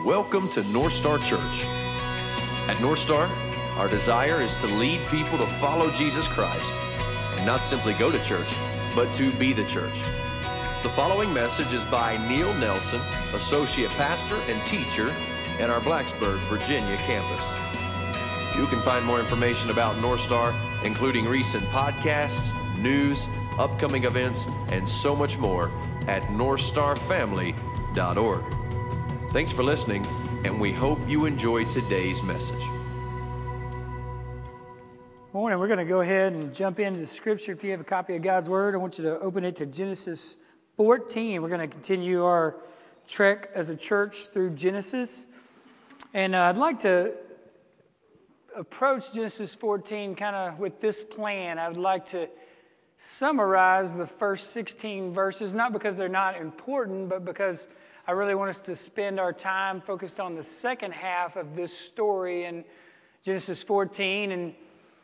welcome to North Star Church. At North Star, our desire is to lead people to follow Jesus Christ and not simply go to church, but to be the church. The following message is by Neil Nelson, Associate Pastor and Teacher at our Blacksburg, Virginia campus. You can find more information about North Star, including recent podcasts, news, upcoming events, and so much more at northstarfamily.org. Thanks for listening, and we hope you enjoyed today's message. Morning. We're going to go ahead and jump into the scripture. If you have a copy of God's Word, I want you to open it to Genesis 14. We're going to continue our trek as a church through Genesis. And I'd like to approach Genesis 14 kind of with this plan. I would like to summarize the first 16 verses, not because they're not important, but because I really want us to spend our time focused on the second half of this story in Genesis 14. And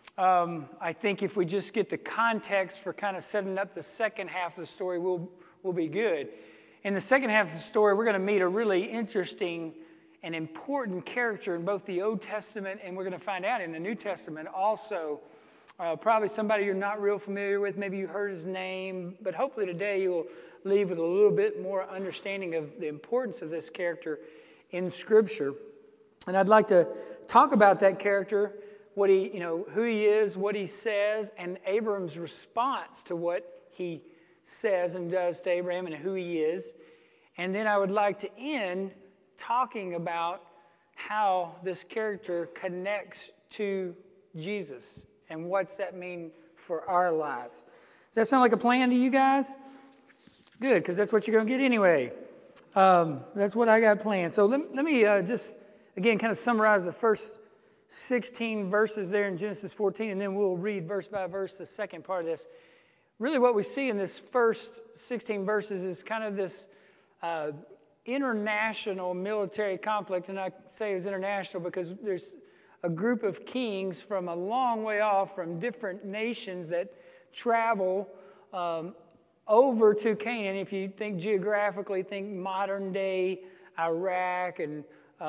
I think if we just get the context for kind of setting up the second half of the story, we'll be good. In the second half of the story, we're going to meet a really interesting and important character in both the Old Testament, and we're going to find out in the New Testament also. Probably somebody you're not real familiar with. Maybe you heard his name, but hopefully today you'll leave with a little bit more understanding of the importance of this character in Scripture. And I'd like to talk about that character, what he, who he is, what he says, and Abram's response to what he says and does to Abraham and who he is. And then I would like to end talking about how this character connects to Jesus. And what's that mean for our lives? Does that sound like a plan to you guys? Good, because that's what you're going to get anyway. That's what I got planned. So let me just, again, kind of summarize the first 16 verses there in Genesis 14, and then we'll read verse by verse the second part of this. Really what we see in this first 16 verses is kind of this international military conflict, and I say it's international because there's a group of kings from a long way off from different nations that travel over to Canaan. If you think geographically, think modern day Iraq, and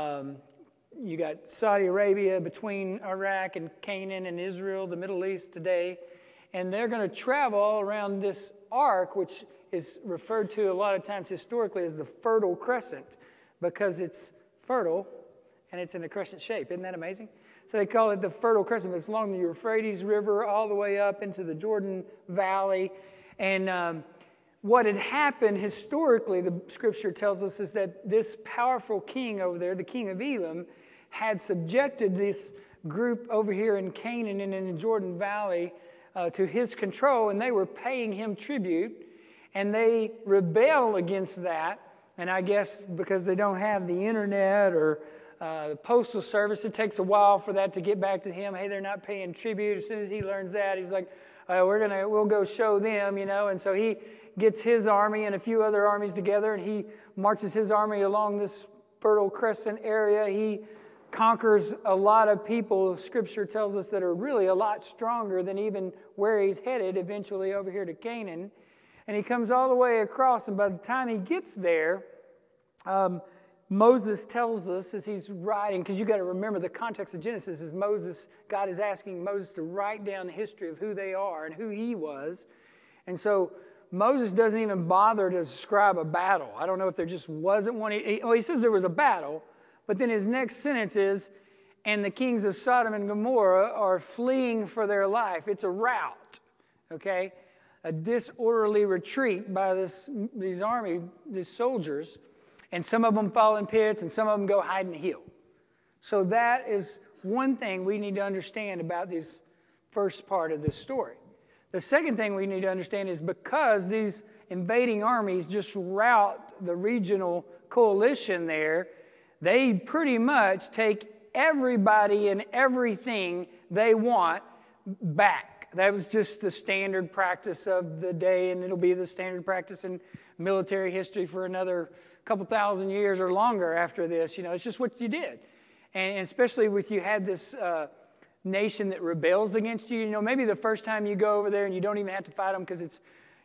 you got Saudi Arabia between Iraq and Canaan and Israel, the Middle East today. And they're going to travel all around this arc, which is referred to a lot of times historically as the Fertile Crescent, because it's fertile and it's in a crescent shape. Isn't that amazing? So they call it the Fertile Crescent. It's along the Euphrates River all the way up into the Jordan Valley. And what had happened historically, the scripture tells us, is that this powerful king over there, the king of Elam, had subjected this group over here in Canaan and in the Jordan Valley to his control, and they were paying him tribute, and they rebel against that. And I guess because they don't have the internet or the postal service, it takes a while for that to get back to him. Hey, they're not paying tribute. As soon as he learns that, he's like, we'll go show them, And so he gets his army and a few other armies together, and he marches his army along this Fertile Crescent area. He conquers a lot of people, Scripture tells us, that are really a lot stronger than even where he's headed, eventually over here to Canaan. And he comes all the way across, and by the time he gets there, Moses tells us as he's writing, because you got to remember the context of Genesis is God is asking Moses to write down the history of who they are and who he was. And so Moses doesn't even bother to describe a battle. I don't know if there just wasn't one. He says there was a battle, but then his next sentence is, and the kings of Sodom and Gomorrah are fleeing for their life. It's a rout, okay? A disorderly retreat by these soldiers. And some of them fall in pits, and some of them go hide in the hill. So that is one thing we need to understand about this first part of this story. The second thing we need to understand is because these invading armies just rout the regional coalition there, they pretty much take everybody and everything they want back. That was just the standard practice of the day, and it'll be the standard practice in military history for another couple thousand years or longer after this. It's just what you did. And especially with you had this nation that rebels against you. Maybe the first time you go over there and you don't even have to fight them because it's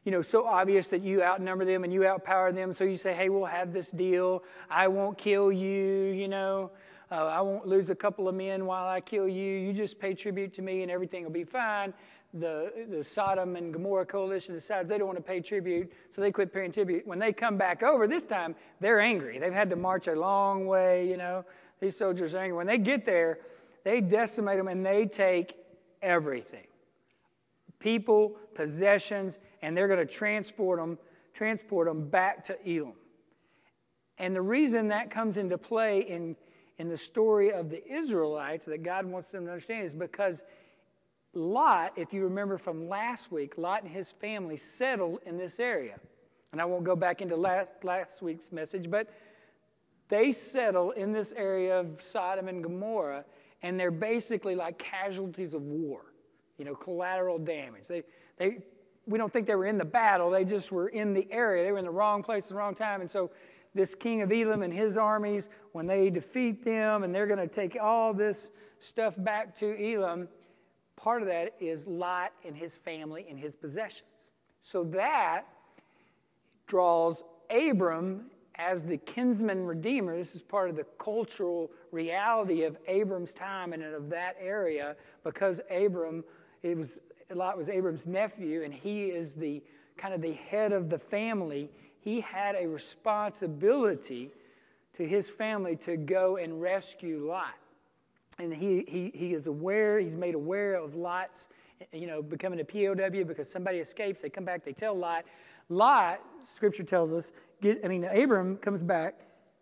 so obvious that you outnumber them and you outpower them. So you say, hey, we'll have this deal. I won't kill you, I won't lose a couple of men while I kill you. You just pay tribute to me and everything will be fine. The Sodom and Gomorrah coalition decides they don't want to pay tribute, so they quit paying tribute. When they come back over, this time, they're angry. They've had to march a long way, These soldiers are angry. When they get there, they decimate them and they take everything. People, possessions, and they're going to transport them back to Elam. And the reason that comes into play in the story of the Israelites that God wants them to understand is because Lot, if you remember from last week, Lot and his family settled in this area. And I won't go back into last week's message, but they settle in this area of Sodom and Gomorrah, and they're basically like casualties of war, collateral damage. We don't think they were in the battle, they just were in the area. They were in the wrong place at the wrong time, and so this king of Elam and his armies, when they defeat them and they're going to take all this stuff back to Elam, part of that is Lot and his family and his possessions. So that draws Abram as the kinsman redeemer. This is part of the cultural reality of Abram's time and of that area, because Lot was Abram's nephew and he is the kind of the head of the family. He had a responsibility to his family to go and rescue Lot. And he is aware, he's made aware of Lot's, becoming a POW because somebody escapes. They come back, they tell Lot. Lot, Scripture tells us, Abram comes back.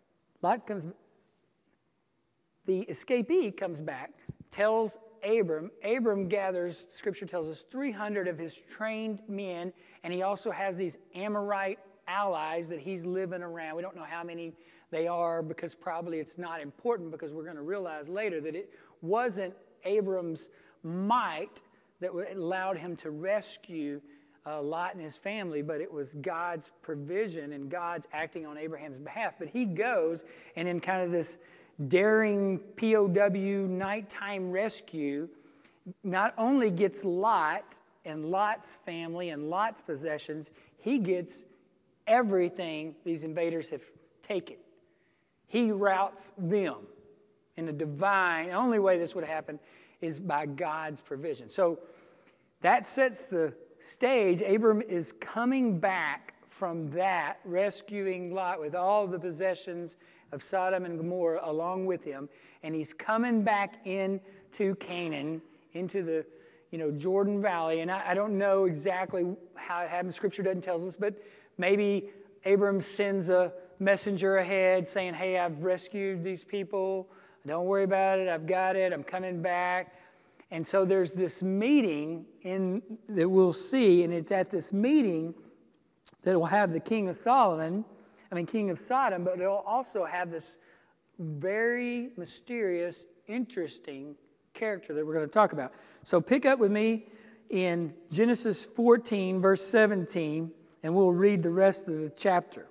The escapee comes back, tells Abram. Abram gathers, Scripture tells us, 300 of his trained men, and he also has these Amorite allies that he's living around. We don't know how many they are because probably it's not important, because we're going to realize later that it wasn't Abram's might that allowed him to rescue Lot and his family, but it was God's provision and God's acting on Abraham's behalf. But he goes, and in kind of this daring POW nighttime rescue, not only gets Lot and Lot's family and Lot's possessions, he gets everything these invaders have taken. He routes them in a divine, the only way this would happen is by God's provision. So that sets the stage. Abram is coming back from that, rescuing Lot with all the possessions of Sodom and Gomorrah along with him, and he's coming back into Canaan, into the Jordan Valley. And I don't know exactly how it happened. Scripture doesn't tell us, but maybe Abram sends a messenger ahead saying, hey, I've rescued these people. Don't worry about it. I've got it. I'm coming back. And so there's this meeting that we'll see, and it's at this meeting that will have the king of Sodom, but it'll also have this very mysterious, interesting character that we're going to talk about. So pick up with me in Genesis 14, verse 17, and we'll read the rest of the chapter.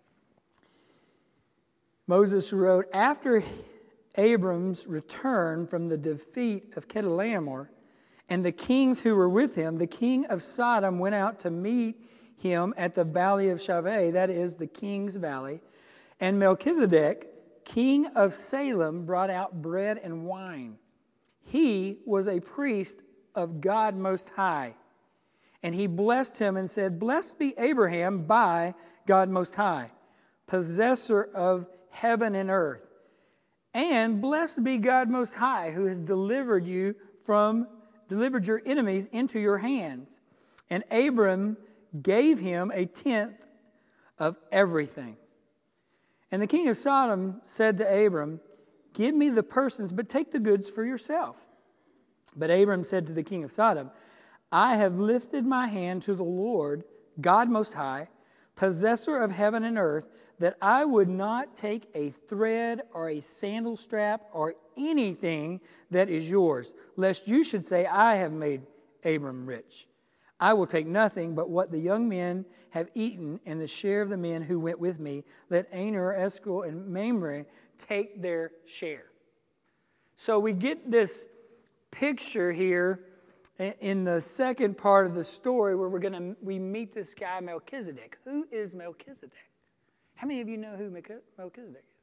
Moses wrote, after Abram's return from the defeat of Chedorlaomer and the kings who were with him, the king of Sodom went out to meet him at the valley of Shaveh, that is the king's valley. And Melchizedek, king of Salem, brought out bread and wine. He was a priest of God Most High. And he blessed him and said, blessed be Abraham by God Most High, possessor of heaven and earth. And blessed be God Most High, who has delivered your enemies into your hands. And Abram gave him a tenth of everything. And the king of Sodom said to Abram, give me the persons, but take the goods for yourself. But Abram said to the king of Sodom, I have lifted my hand to the Lord, God Most High, possessor of heaven and earth, that I would not take a thread or a sandal strap or anything that is yours, lest you should say, I have made Abram rich. I will take nothing but what the young men have eaten and the share of the men who went with me. Let Aner, Eshcol, and Mamre take their share. So we get this picture here in the second part of the story where we meet this guy Melchizedek. Who is Melchizedek? How many of you know who Melchizedek is?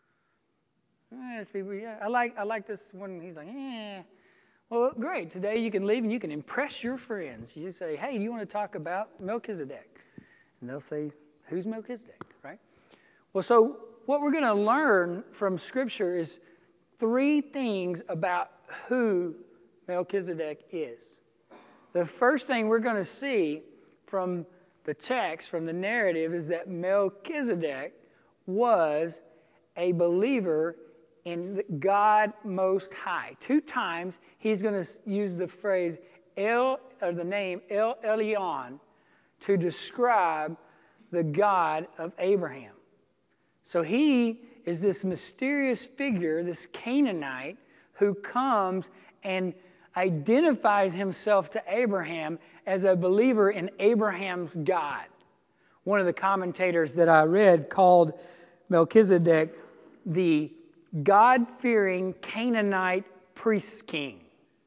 Yes, people, yeah. I like this one. He's like, yeah. Well, great. Today you can leave and you can impress your friends. You say, hey, do you want to talk about Melchizedek? And they'll say, who's Melchizedek, right? Well, so what we're going to learn from Scripture is 3 things about who Melchizedek is. The first thing we're going to see from the text, from the narrative, is that Melchizedek was a believer in God Most High. 2 times he's going to use the phrase the name El Elyon to describe the God of Abraham. So he is this mysterious figure, this Canaanite, who comes and identifies himself to Abraham as a believer in Abraham's God. One of the commentators that I read called Melchizedek the God-fearing Canaanite priest king.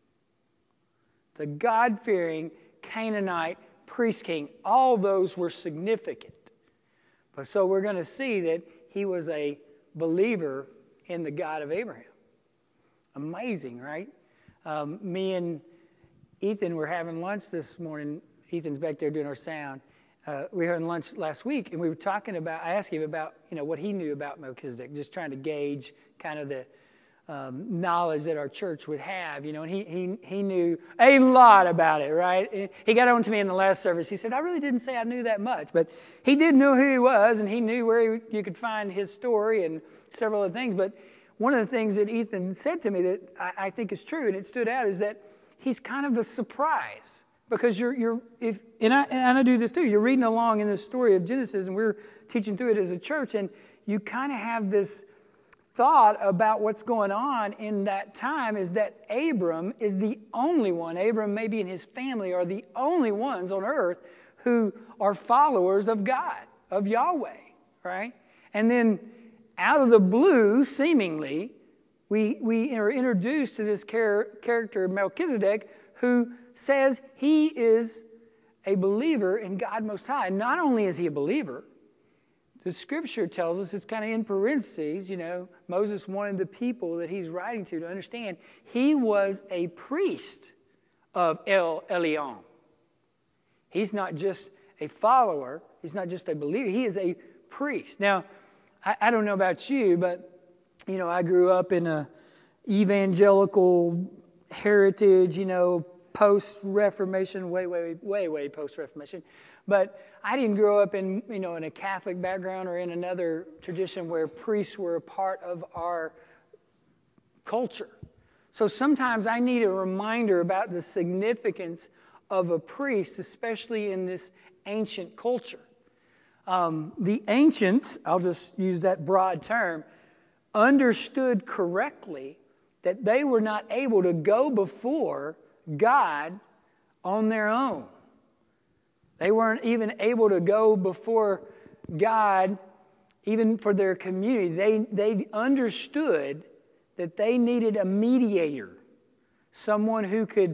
The God-fearing Canaanite priest king. All those were significant. But so we're going to see that he was a believer in the God of Abraham. Amazing, right? Me and Ethan were having lunch this morning. Ethan's back there doing our sound. We were having lunch last week, and we were talking about, I asked him about, what he knew about Melchizedek, just trying to gauge kind of the knowledge that our church would have, and he knew a lot about it, right? He got on to me in the last service. He said, I really didn't say I knew that much, but he did know who he was, and he knew where you could find his story and several other things. But one of the things that Ethan said to me that I think is true, and it stood out, is that he's kind of a surprise. Because I do this too. You're reading along in this story of Genesis, and we're teaching through it as a church, and you kind of have this thought about what's going on in that time is that Abram is the only one. Abram, maybe, and his family are the only ones on earth who are followers of God, of Yahweh, right? And then out of the blue, seemingly, we are introduced to this character Melchizedek, who says he is a believer in God Most High. And not only is he a believer, the Scripture tells us, it's kind of in parentheses, Moses wanted the people that he's writing to understand he was a priest of El Elyon. He's not just a follower. He's not just a believer. He is a priest. Now, I don't know about you, but, I grew up in a evangelical heritage, post-Reformation, way post-Reformation. But I didn't grow up in a Catholic background or in another tradition where priests were a part of our culture. So sometimes I need a reminder about the significance of a priest, especially in this ancient culture. The ancients, I'll just use that broad term, understood correctly that they were not able to go before God on their own. They weren't even able to go before God even for their community. They understood that they needed a mediator, someone who could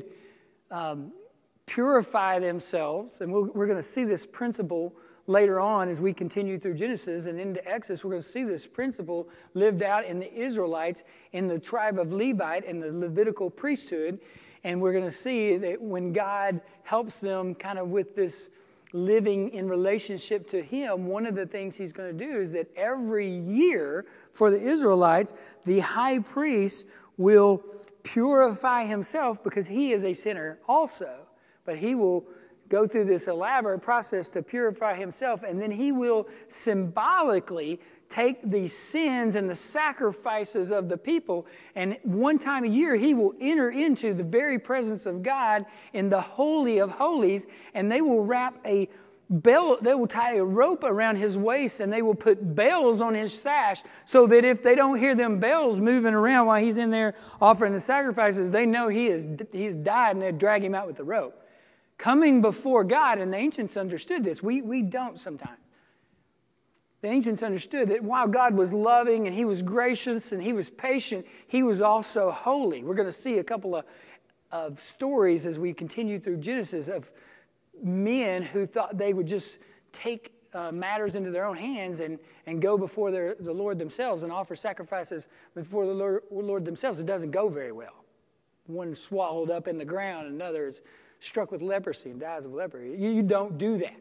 purify themselves. And we're going to see this principle later on as we continue through Genesis and into Exodus. We're going to see this principle lived out in the Israelites, in the tribe of Levite, in the Levitical priesthood. And we're going to see that when God helps them kind of with this living in relationship to Him, one of the things He's going to do is that every year for the Israelites, the high priest will purify himself because he is a sinner also. But he will go through this elaborate process to purify himself, and then he will symbolically take the sins and the sacrifices of the people, and one time a year he will enter into the very presence of God in the Holy of Holies, and they will wrap a bell, they will tie a rope around his waist, and they will put bells on his sash so that if they don't hear them bells moving around while he's in there offering the sacrifices, they know he's died, and they drag him out with the rope. Coming before God, and the ancients understood this. We don't sometimes. The ancients understood that while God was loving and He was gracious and He was patient, He was also holy. We're going to see a couple of of stories as we continue through Genesis of men who thought they would just take matters into their own hands and go before the Lord themselves and offer sacrifices before the Lord themselves. It doesn't go very well. One is swallowed up in the ground, and another is struck with leprosy and dies of leprosy. You don't do that.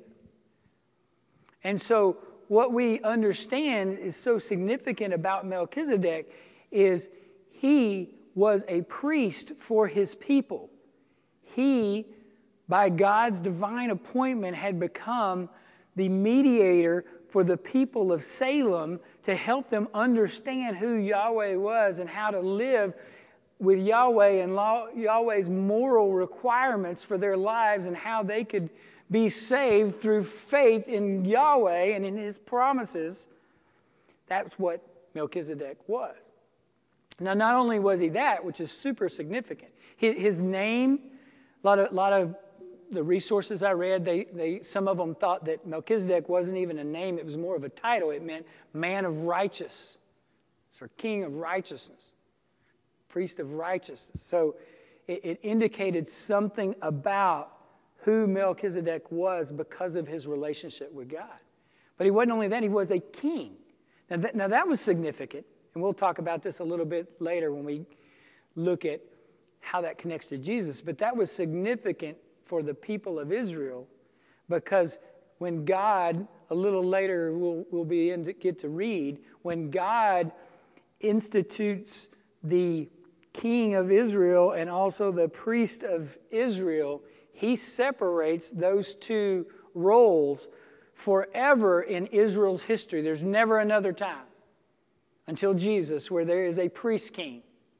And so what we understand is so significant about Melchizedek is he was a priest for his people. He, by God's divine appointment, had become the mediator for the people of Salem to help them understand who Yahweh was and how to live with Yahweh and Yahweh's moral requirements for their lives and how they could be saved through faith in Yahweh and in His promises. That's what Melchizedek was. Now, not only was he that, which is super significant, his name, a lot of the resources I read, some of them thought that Melchizedek wasn't even a name, it was more of a title. It meant man of righteousness, or king of righteousness, priest of righteousness. So it indicated something about who Melchizedek was because of his relationship with God. But he wasn't only that, he was a king. Now that was significant, and we'll talk about this a little bit later when we look at how that connects to Jesus. But that was significant for the people of Israel because when God, a little later we'll get to read, when God institutes the king of Israel and also the priest of Israel, he separates those two roles forever in Israel's history. There's never another time until Jesus where there is a priest king.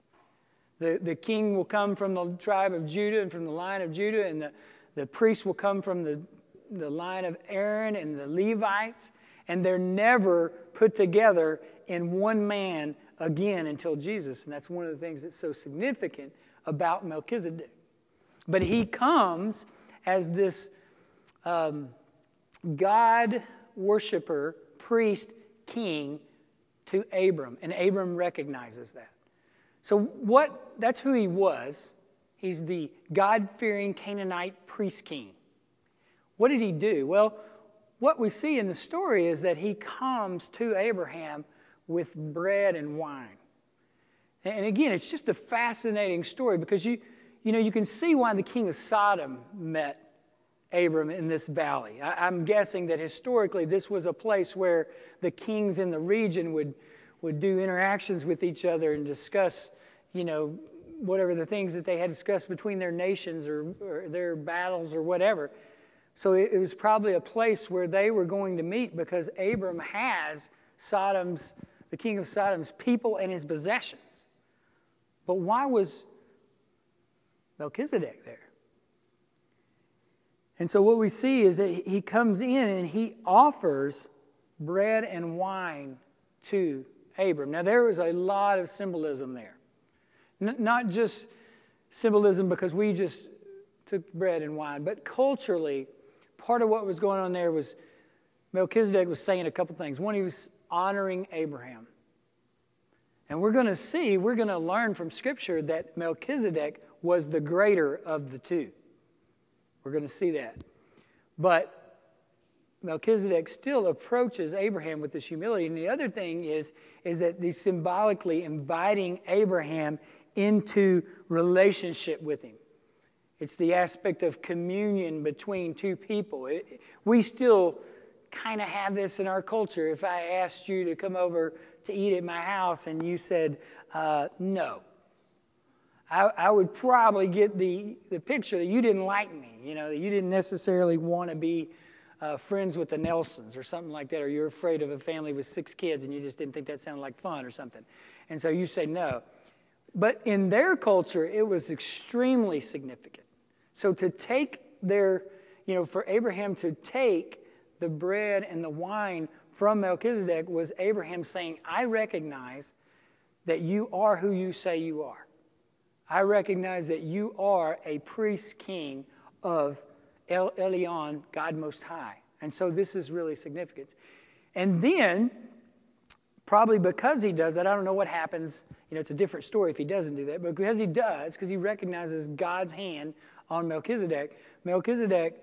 The king will come from the tribe of Judah and from the line of Judah, and the priest will come from the line of Aaron and the Levites, and they're never put together in one man again until Jesus. And that's one of the things that's so significant about Melchizedek. But he comes as this God worshiper, priest, king to Abram, and Abram recognizes that. So that's who he was. He's the God-fearing Canaanite priest king. What did he do? Well, what we see in the story is that he comes to Abraham with bread and wine. And again, it's just a fascinating story because you can see why the king of Sodom met Abram in this valley. I'm guessing that historically this was a place where the kings in the region would do interactions with each other and discuss, whatever the things that they had discussed between their nations or their battles or whatever. So it was probably a place where they were going to meet because Abram has the king of Sodom's people and his possessions. But why was Melchizedek there? And so what we see is that he comes in and he offers bread and wine to Abram. Now there was a lot of symbolism there. Not just symbolism because we just took bread and wine, but culturally, part of what was going on there was Melchizedek was saying a couple things. One, he was honoring Abraham. And we're going to learn from Scripture that Melchizedek was the greater of the two. We're going to see that. But Melchizedek still approaches Abraham with this humility. And the other thing is that he's symbolically inviting Abraham into relationship with him. It's the aspect of communion between two people. We still kind of have this in our culture. If I asked you to come over to eat at my house and you said no, I would probably get the picture that you didn't like me, that you didn't necessarily want to be friends with the Nelsons or something like that, or you're afraid of a family with 6 kids and you just didn't think that sounded like fun or something. And so you say no. But in their culture, it was extremely significant. So to take for Abraham to take the bread and the wine from Melchizedek was Abraham saying, I recognize that you are who you say you are. I recognize that you are a priest king of El Elyon, God Most High. And so this is really significant. And then, probably because he does that, I don't know what happens. It's a different story if he doesn't do that. But because he does, because he recognizes God's hand on Melchizedek, Melchizedek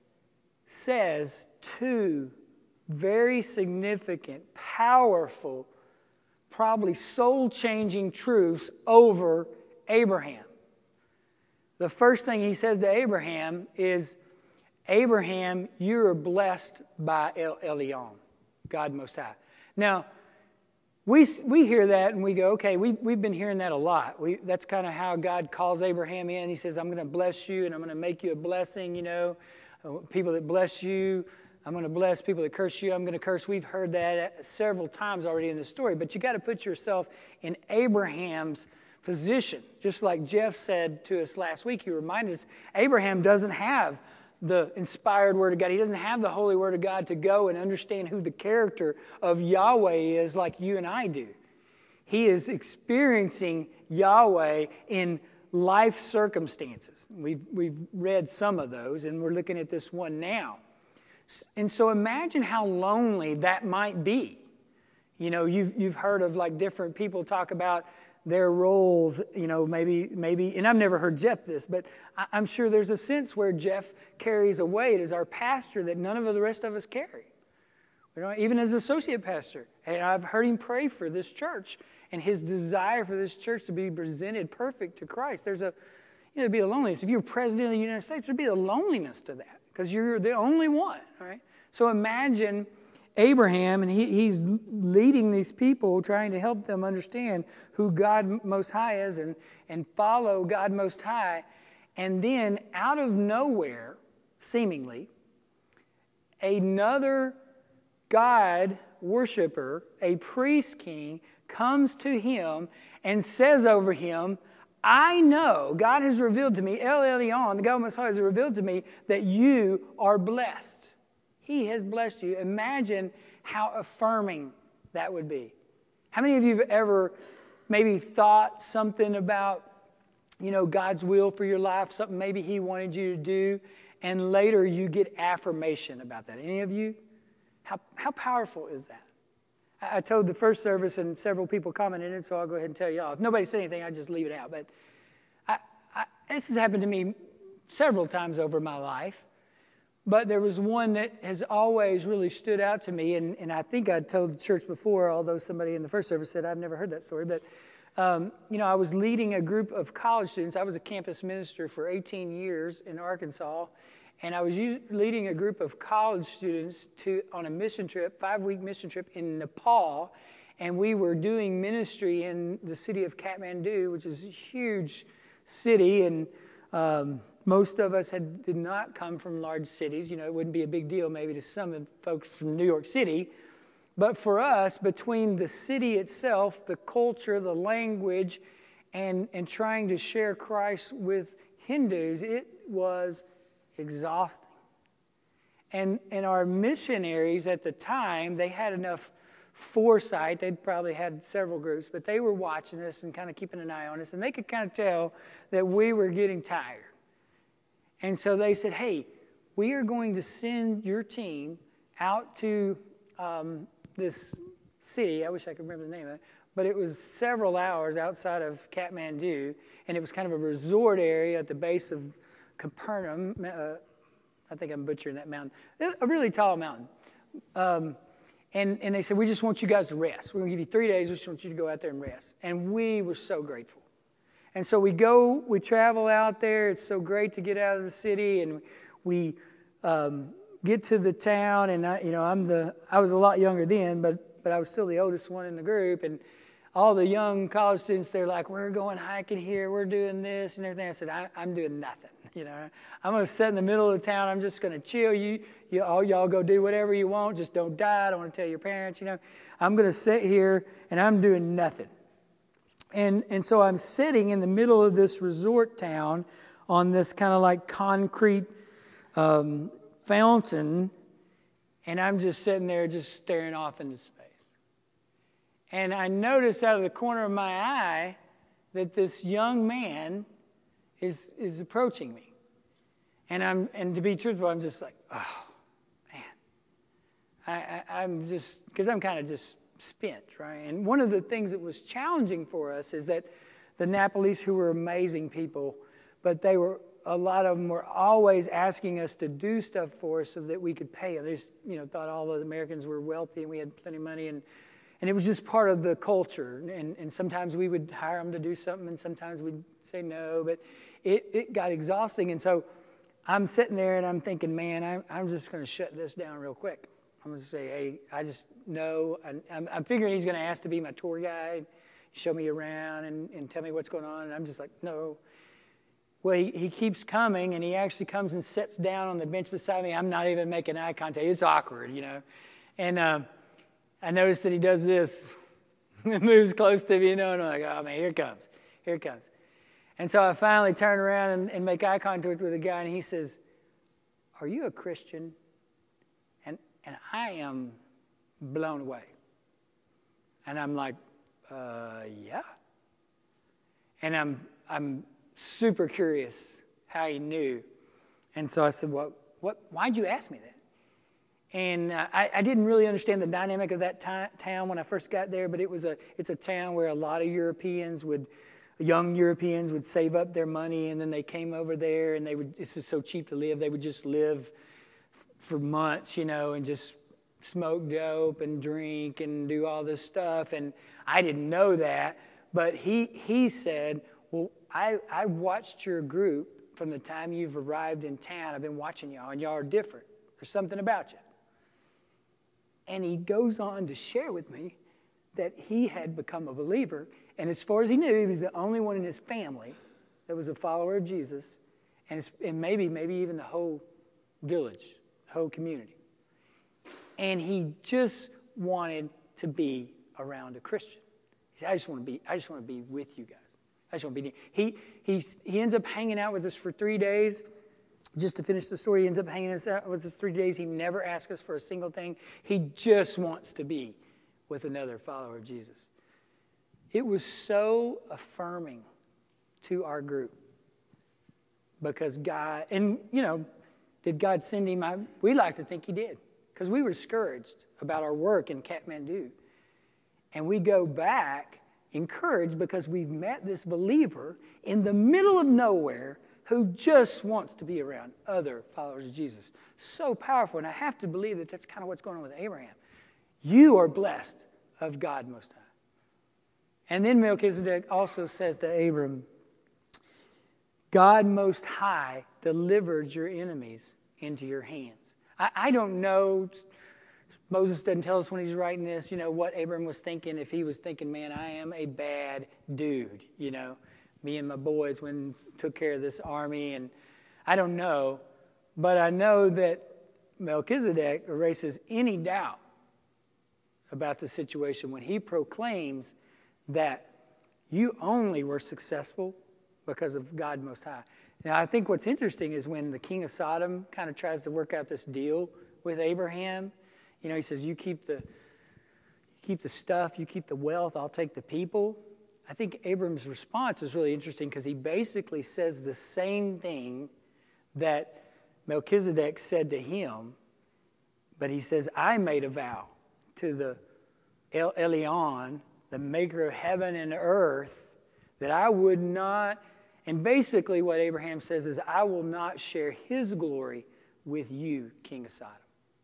says two very significant, powerful, probably soul-changing truths over Abraham. The first thing he says to Abraham is, Abraham, you are blessed by El Elyon, God Most High. Now, we hear that and we go, okay, we've been hearing that a lot. That's kind of how God calls Abraham in. He says, I'm going to bless you and I'm going to make you a blessing, People that bless you, I'm going to bless. People that curse you, I'm going to curse. We've heard that several times already in the story. But you got to put yourself in Abraham's position. Just like Jeff said to us last week, he reminded us, Abraham doesn't have the inspired Word of God. He doesn't have the Holy Word of God to go and understand who the character of Yahweh is like you and I do. He is experiencing Yahweh in life circumstances. We've read some of those, and we're looking at this one now. And so imagine how lonely that might be. You've heard of like different people talk about their roles, maybe, and I've never heard Jeff this, but I'm sure there's a sense where Jeff carries a weight as our pastor that none of the rest of us carry. Even as associate pastor, and I've heard him pray for this church and his desire for this church to be presented perfect to Christ. There'd be a loneliness. If you're president of the United States, there'd be a loneliness to that because you're the only one, all right? So imagine Abraham, and he's leading these people, trying to help them understand who God Most High is and follow God Most High. And then out of nowhere, seemingly, another God worshiper, a priest king, comes to him and says over him, I know, God has revealed to me, El Elyon, the God Most High has revealed to me that you are blessed. He has blessed you. Imagine how affirming that would be. How many of you have ever maybe thought something about, God's will for your life, something maybe He wanted you to do, and later you get affirmation about that? Any of you? How powerful is that? I told the first service, and several people commented it, so I'll go ahead and tell y'all. If nobody said anything, I just leave it out. But this has happened to me several times over my life. But there was one that has always really stood out to me, and I think I told the church before, although somebody in the first service said I've never heard that story. But, I was leading a group of college students. I was a campus minister for 18 years in Arkansas, and I was leading a group of college students on a mission trip, 5-week mission trip in Nepal, and we were doing ministry in the city of Kathmandu, which is a huge city, and most of us did not come from large cities. It wouldn't be a big deal maybe to some of the folks from New York City. But for us, between the city itself, the culture, the language, and trying to share Christ with Hindus, it was exhausting. And our missionaries at the time, they had enough foresight. They'd probably had several groups, but they were watching us and kind of keeping an eye on us, and they could kind of tell that we were getting tired. And so they said, hey, we are going to send your team out to this city. I wish I could remember the name of it, but it was several hours outside of Kathmandu, and it was kind of a resort area at the base of Capernaum. I think I'm butchering that mountain. A really tall mountain. And they said, we just want you guys to rest. We're going to give you 3 days. We just want you to go out there and rest. And we were so grateful. And so we travel out there. It's so great to get out of the city. And we get to the town. And I was a lot younger then, but I was still the oldest one in the group. And all the young college students, they're like, we're going hiking here. We're doing this and everything. I said, I'm doing nothing. I'm going to sit in the middle of the town. I'm just going to chill. Y'all go do whatever you want. Just don't die. I don't want to tell your parents, I'm going to sit here and I'm doing nothing. And so I'm sitting in the middle of this resort town on this kind of like concrete fountain, and I'm just sitting there just staring off into space. And I notice out of the corner of my eye that this young man is approaching me. And to be truthful, I'm just like, oh, man. I'm just, because I'm kind of just spent, right? And one of the things that was challenging for us is that the Nepalese, who were amazing people, but a lot of them were always asking us to do stuff for us so that we could pay them. They just, thought all the Americans were wealthy and we had plenty of money, and it was just part of the culture. And sometimes we would hire them to do something, and sometimes we'd say no, but it got exhausting. And so I'm sitting there and I'm thinking, man, I'm just going to shut this down real quick. I'm going to say, hey, I just know. I'm figuring he's going to ask to be my tour guide, show me around and tell me what's going on. And I'm just like, no. Well, he keeps coming, and he actually comes and sits down on the bench beside me. I'm not even making eye contact. It's awkward, And I noticed that he does this, moves close to me, and I'm like, oh, man, here it comes. And so I finally turn around and make eye contact with the guy, and he says, are you a Christian? And I am blown away. And I'm like, yeah. And I'm super curious how he knew. And so I said, why'd you ask me that? And I didn't really understand the dynamic of that town when I first got there, but it's a town where a lot of young Europeans would save up their money, and then they came over there, and this is so cheap to live, they would just live for months, and just smoke dope and drink and do all this stuff. And I didn't know that, but he said, well, I watched your group from the time you've arrived in town. I've been watching y'all, and y'all are different. There's something about you. And he goes on to share with me that he had become a believer, and as far as he knew, he was the only one in his family that was a follower of Jesus, and maybe even the whole village, the whole community. And he just wanted to be around a Christian. He said, I just want to be with you guys. I just want to be near. He ends up hanging out with us for 3 days. Just to finish the story, he ends up hanging out with us 3 days. He never asked us for a single thing. He just wants to be with another follower of Jesus. It was so affirming to our group because God, and did God send him? We like to think he did, because we were discouraged about our work in Kathmandu. And we go back encouraged because we've met this believer in the middle of nowhere who just wants to be around other followers of Jesus. So powerful, and I have to believe that that's kind of what's going on with Abraham. You are blessed of God Most High. And then Melchizedek also says to Abram, God Most High delivered your enemies into your hands. I don't know. Moses doesn't tell us when he's writing this, what Abram was thinking. If he was thinking, man, I am a bad dude, me and my boys took care of this army. And I don't know. But I know that Melchizedek erases any doubt about the situation when he proclaims that you only were successful because of God Most High. Now, I think what's interesting is when the king of Sodom kind of tries to work out this deal with Abraham, he says, you keep the stuff, you keep the wealth, I'll take the people. I think Abram's response is really interesting because he basically says the same thing that Melchizedek said to him, but he says, I made a vow to the El Elyon, the maker of heaven and earth, that I would not, and basically what Abraham says is, I will not share his glory with you, king of Sodom.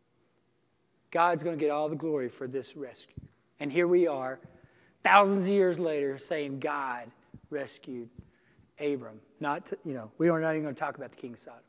God's going to get all the glory for this rescue. And here we are, thousands of years later, saying God rescued Abram. We're not even going to talk about the king of Sodom.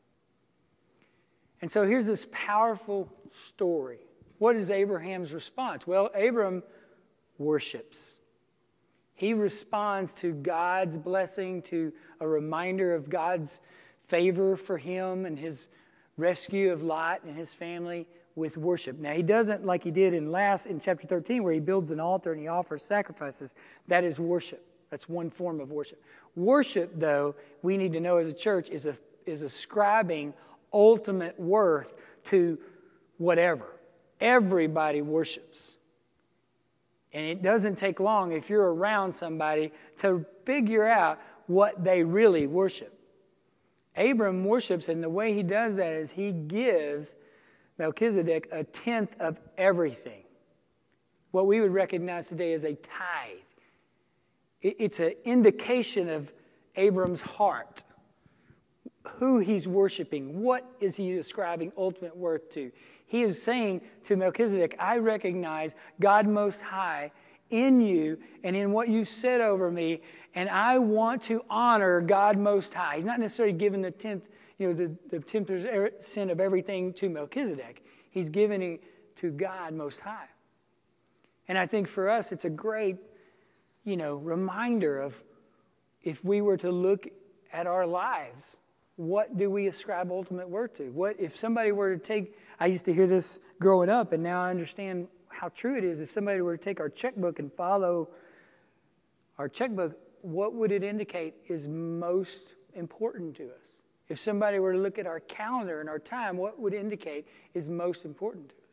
And so here's this powerful story. What is Abraham's response? Well, Abram worships. He responds to God's blessing, to a reminder of God's favor for him and his rescue of Lot and his family with worship. Now, he doesn't like he did in chapter 13 where he builds an altar and he offers sacrifices. That is worship. That's one form of worship. Worship, though, we need to know as a church is ascribing ultimate worth to whatever. Everybody worships. And it doesn't take long if you're around somebody to figure out what they really worship. Abram worships, and the way he does that is he gives Melchizedek 1/10 of everything. what we would recognize today as a tithe. It's an indication of Abram's heart, who he's worshiping. What is he ascribing ultimate worth to? He is saying to Melchizedek, I recognize God Most High in you and in what you said over me, and I want to honor God Most High. He's not necessarily giving the 10th, the 10% of everything to Melchizedek. He's giving it to God Most High. And I think for us, it's a great, reminder of if we were to look at our lives, what do we ascribe ultimate worth to? What if somebody were to take, I used to hear this growing up, and now I understand how true it is. If somebody were to take our checkbook and follow our checkbook, what would it indicate is most important to us? If somebody were to look at our calendar and our time, what would indicate is most important to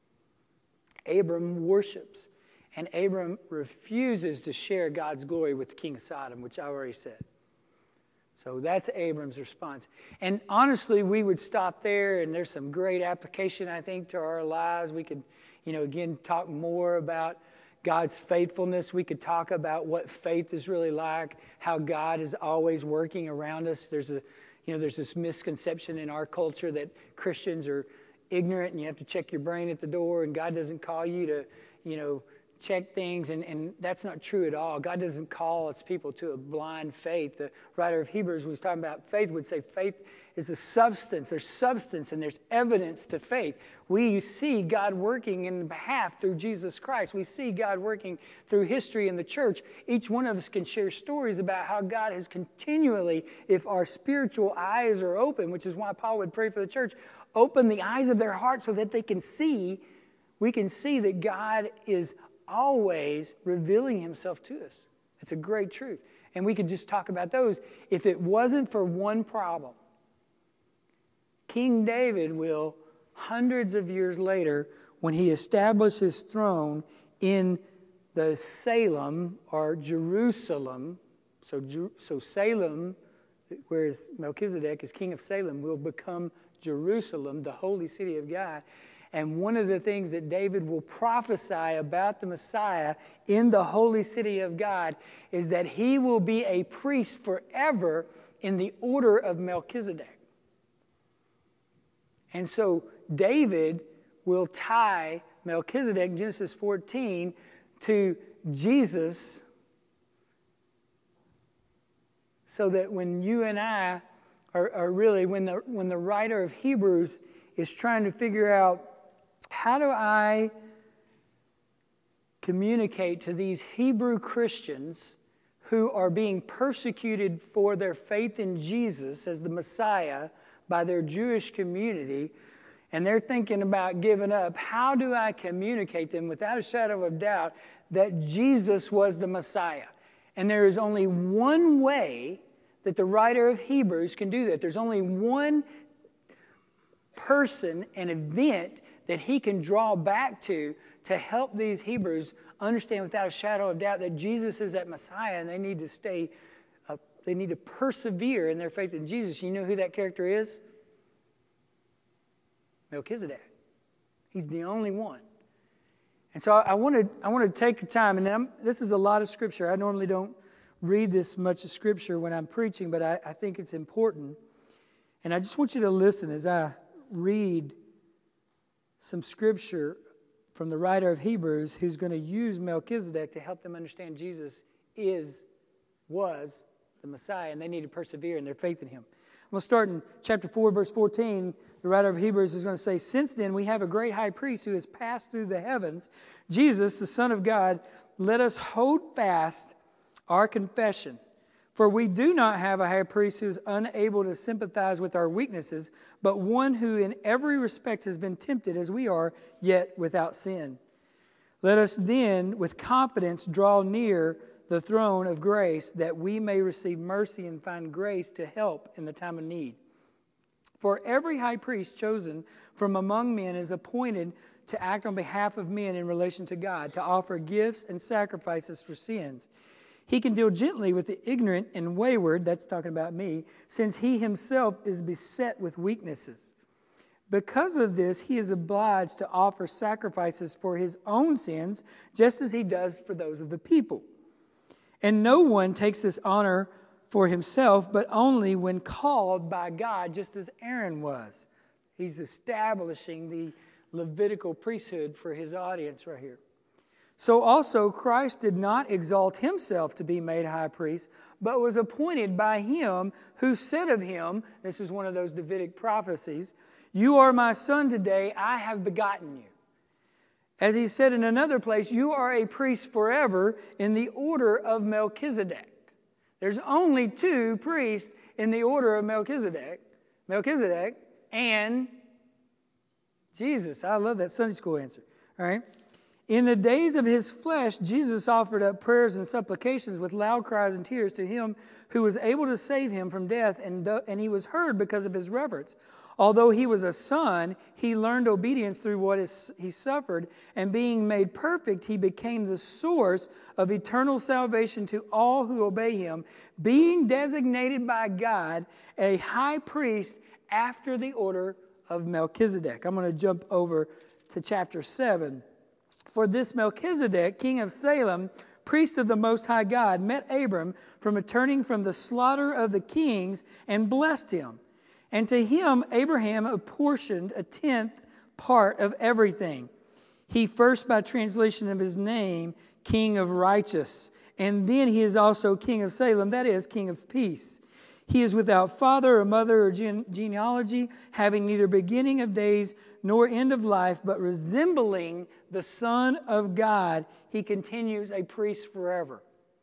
us? Abram worships, and Abram refuses to share God's glory with the king of Sodom, which I already said. So that's Abram's response. And honestly, we would stop there, and there's some great application, I think, to our lives. We could, again, talk more about God's faithfulness. We could talk about what faith is really like, how God is always working around us. There's this misconception in our culture that Christians are ignorant and you have to check your brain at the door, and God doesn't call you to, check things, and that's not true at all. God doesn't call its people to a blind faith. The writer of Hebrews, when he's talking about faith, would say faith is a substance. There's substance and there's evidence to faith. We see God working in behalf through Jesus Christ. We see God working through history in the church. Each one of us can share stories about how God has continually, if our spiritual eyes are open, which is why Paul would pray for the church, open the eyes of their hearts so that they can see, we can see that God is always revealing himself to us. It's a great truth. And we could just talk about those. If it wasn't for one problem, King David will, hundreds of years later, when he established his throne in the Salem or Jerusalem, so Salem, whereas Melchizedek is king of Salem, will become Jerusalem, the holy city of God. And one of the things that David will prophesy about the Messiah in the holy city of God is that he will be a priest forever in the order of Melchizedek. And so David will tie Melchizedek, Genesis 14, to Jesus, so that when you and I are really, when the writer of Hebrews is trying to figure out, how do I communicate to these Hebrew Christians who are being persecuted for their faith in Jesus as the Messiah by their Jewish community, and they're thinking about giving up? How do I communicate them without a shadow of doubt that Jesus was the Messiah? And there is only one way that the writer of Hebrews can do that. There's only one person and event that he can draw back to help these Hebrews understand without a shadow of doubt that Jesus is that Messiah, and they need to persevere in their faith in Jesus. You know who that character is? Melchizedek. He's the only one. And so I want to take the time, and this is a lot of scripture. I normally don't read this much of scripture when I'm preaching, but I think it's important. And I just want you to listen as I read some scripture from the writer of Hebrews, who's going to use Melchizedek to help them understand Jesus was the Messiah, and they need to persevere in their faith in him. I'm going to start in chapter 4, verse 14. The writer of Hebrews is going to say, "Since then we have a great high priest who has passed through the heavens, Jesus, the Son of God. Let us hold fast our confession. For we do not have a high priest who is unable to sympathize with our weaknesses, but one who in every respect has been tempted as we are, yet without sin. Let us then with confidence draw near the throne of grace, that we may receive mercy and find grace to help in the time of need. For every high priest chosen from among men is appointed to act on behalf of men in relation to God, to offer gifts and sacrifices for sins. He can deal gently with the ignorant and wayward," that's talking about me, "since he himself is beset with weaknesses. Because of this, he is obliged to offer sacrifices for his own sins, just as he does for those of the people. And no one takes this honor for himself, but only when called by God, just as Aaron was. He's establishing the Levitical priesthood for his audience right here. So also Christ did not exalt himself to be made high priest, but was appointed by him who said of him, this is one of those Davidic prophecies, "You are my son today, I have begotten you." As he said in another place, "You are a priest forever in the order of Melchizedek." There's only two priests in the order of Melchizedek and Jesus. I love that Sunday school answer. All right. In the days of his flesh, Jesus offered up prayers and supplications with loud cries and tears to him who was able to save him from death, and he was heard because of his reverence. Although he was a son, he learned obedience through what he suffered, and being made perfect, he became the source of eternal salvation to all who obey him, being designated by God a high priest after the order of Melchizedek. I'm going to jump over to chapter 7. For this Melchizedek, king of Salem, priest of the Most High God, met Abram from returning from the slaughter of the kings and blessed him. And to him Abraham apportioned a 10th part of everything. He first, by translation of his name, King of Righteous. And then he is also King of Salem, that is, King of Peace. He is without father or mother or genealogy, having neither beginning of days nor end of life, but resembling the Son of God. He continues a priest forever.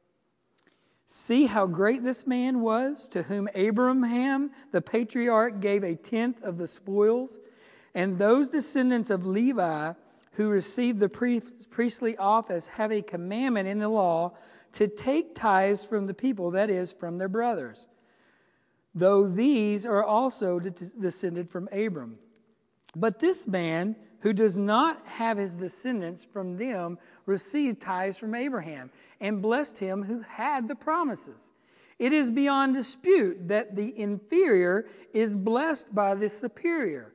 See how great this man was, to whom Abraham, the patriarch, gave a 10th of the spoils. And those descendants of Levi who received the priestly office have a commandment in the law to take tithes from the people, that is, from their brothers, though these are also descended from Abram. But this man, who does not have his descendants from them, received tithes from Abraham and blessed him who had the promises. It is beyond dispute that the inferior is blessed by the superior.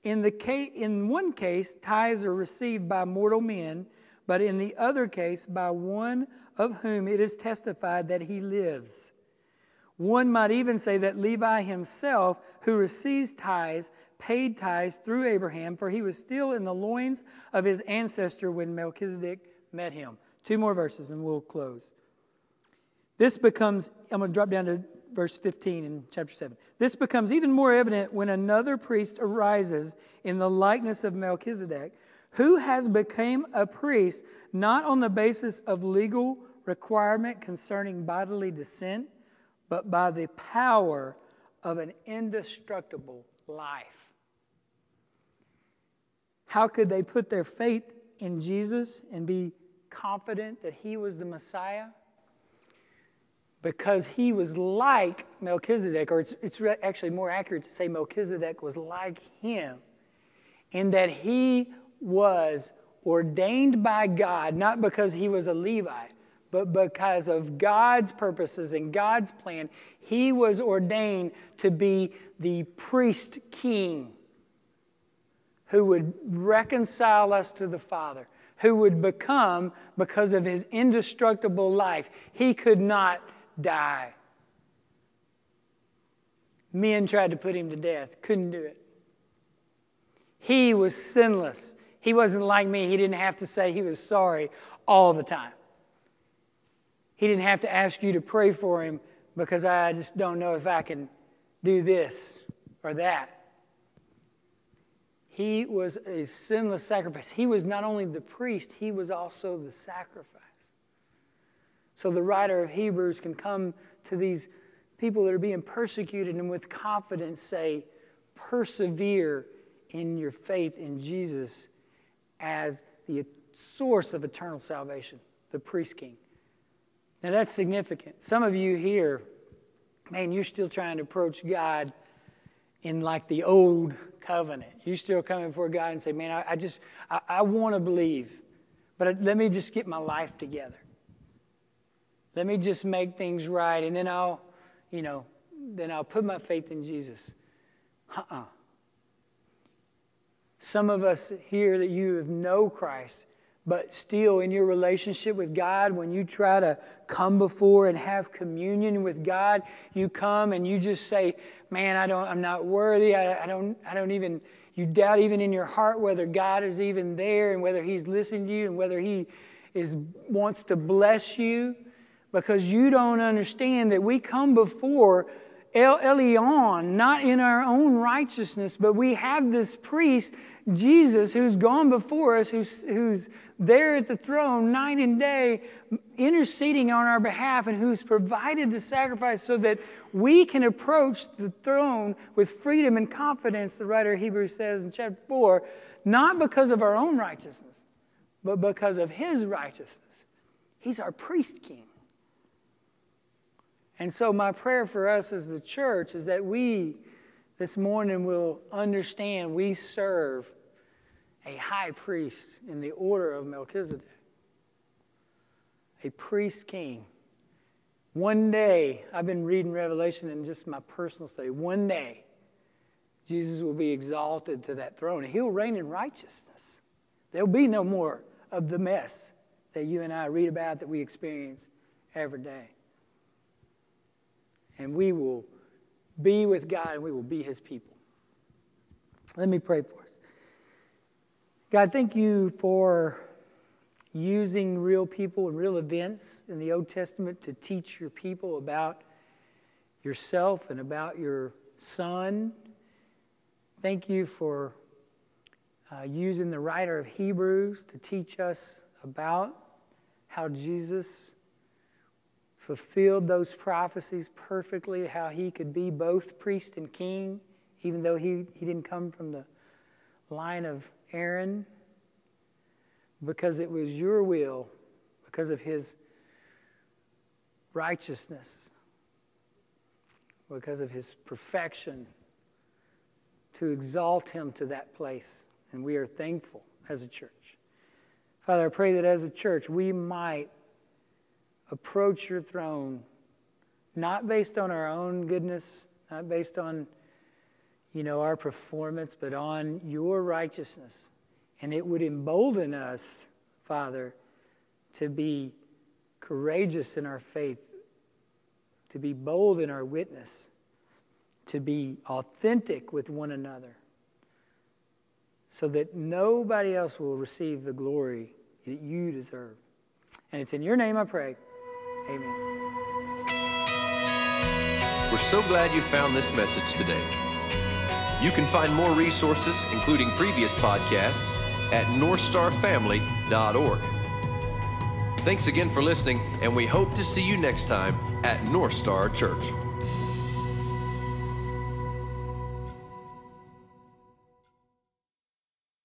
In one case, tithes are received by mortal men, but in the other case, by one of whom it is testified that he lives. One might even say that Levi himself, who receives tithes, paid tithes through Abraham, for he was still in the loins of his ancestor when Melchizedek met him. 2 more verses and we'll close. I'm going to drop down to verse 15 in chapter 7. This becomes even more evident when another priest arises in the likeness of Melchizedek, who has become a priest not on the basis of legal requirement concerning bodily descent, but by the power of an indestructible life. How could they put their faith in Jesus and be confident that he was the Messiah? Because he was like Melchizedek, or it's actually more accurate to say Melchizedek was like him, in that he was ordained by God, not because he was a Levite, but because of God's purposes and God's plan. He was ordained to be the priest king who would reconcile us to the Father, who would become, because of his indestructible life, he could not die. Men tried to put him to death, couldn't do it. He was sinless. He wasn't like me. He didn't have to say he was sorry all the time. He didn't have to ask you to pray for him because I just don't know if I can do this or that. He was a sinless sacrifice. He was not only the priest, he was also the sacrifice. So the writer of Hebrews can come to these people that are being persecuted and with confidence say, persevere in your faith in Jesus as the source of eternal salvation, the priest king. Now that's significant. Some of you here, man, you're still trying to approach God in like the old covenant. You're still coming before God and say, man, I want to believe, but let me just get my life together. Let me just make things right, and then I'll put my faith in Jesus. Some of us here that you have know Christ, but still in your relationship with God, when you try to come before and have communion with God, you come and you just say, man, I'm not worthy. I don't even, you doubt even in your heart whether God is even there and whether He's listening to you and whether He wants to bless you, because you don't understand that we come before El Elyon, not in our own righteousness, but we have this priest, Jesus, who's gone before us, who's there at the throne night and day, interceding on our behalf, and who's provided the sacrifice so that we can approach the throne with freedom and confidence, the writer of Hebrews says in chapter 4, not because of our own righteousness, but because of His righteousness. He's our priest king. And so my prayer for us as the church is that we this morning will understand we serve a high priest in the order of Melchizedek, a priest king. One day, I've been reading Revelation in just my personal study, one day Jesus will be exalted to that throne. He'll reign in righteousness. There'll be no more of the mess that you and I read about, that we experience every day. And we will be with God, and we will be His people. Let me pray for us. God, thank you for using real people and real events in the Old Testament to teach your people about yourself and about your Son. Thank you for using the writer of Hebrews to teach us about how Jesus fulfilled those prophecies perfectly, how He could be both priest and king, even though he didn't come from the line of Aaron, because it was your will, because of His righteousness, because of His perfection, to exalt Him to that place. And we are thankful as a church. Father, I pray that as a church we might approach your throne, not based on our own goodness, not based on, our performance, but on your righteousness. And it would embolden us, Father, to be courageous in our faith, to be bold in our witness, to be authentic with one another, so that nobody else will receive the glory that you deserve. And it's in your name I pray. Amen. We're so glad you found this message today. You can find more resources, including previous podcasts, at northstarfamily.org. Thanks again for listening, and we hope to see you next time at North Star Church.